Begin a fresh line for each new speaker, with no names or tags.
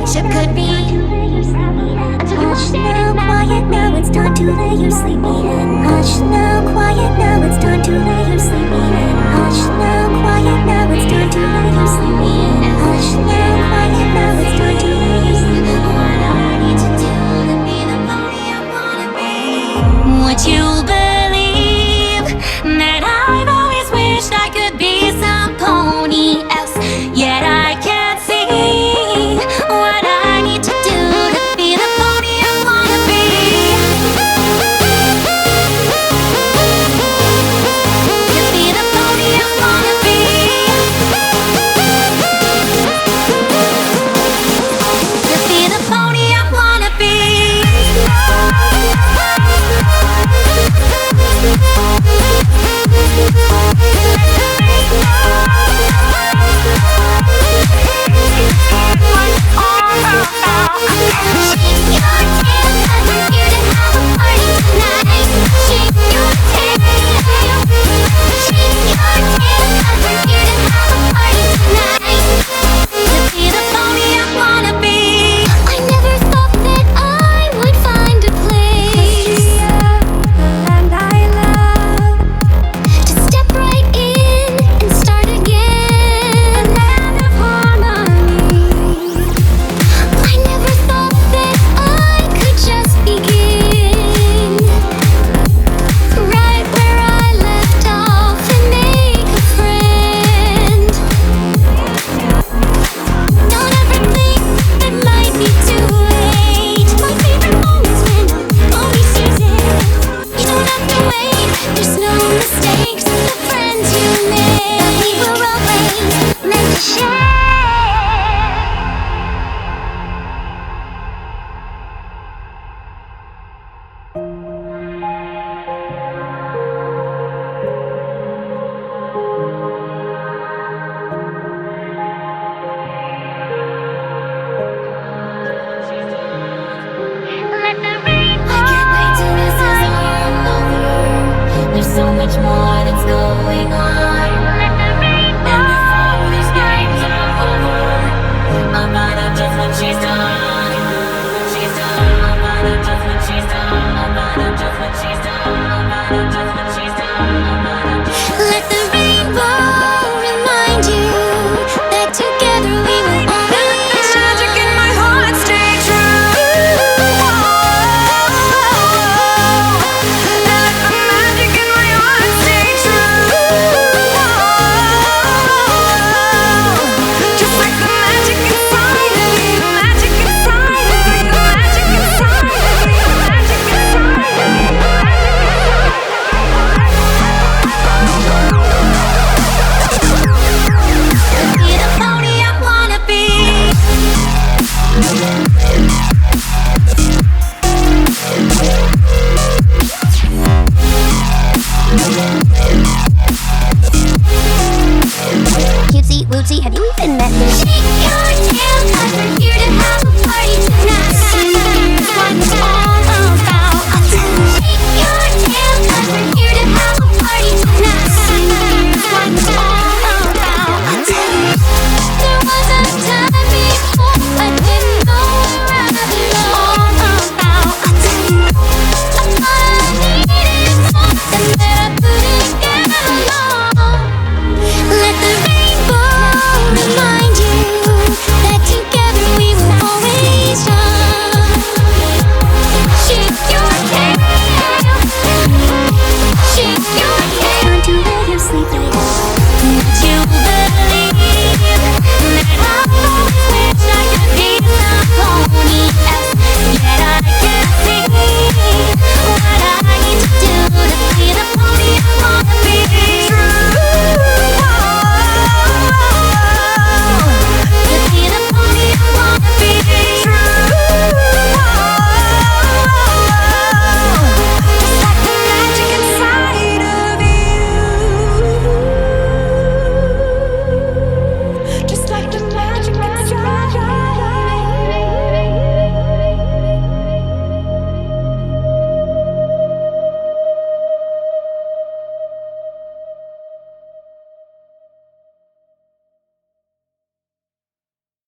relationship could be. Hush now, quiet now, it's time to lay your sleepy head. Hush now, quiet now, it's time to lay your sleepy head. Hush now, quiet now, it's time to lay your sleepy head. Hush now, quiet now, it's time to lay your sleepy head. What I need to do to be the pony I wanna be. Would you believe that I've always wished I could be some pony else? Yet I can't see what I need to do to be the pony I wanna be. To be the pony I wanna be. To be the pony I wanna be. So much more that's going on. And before these games are over, I'll find out just what she's done. She's done. I'll find out just what she's done. I'll find out just what she's done. I'll find out just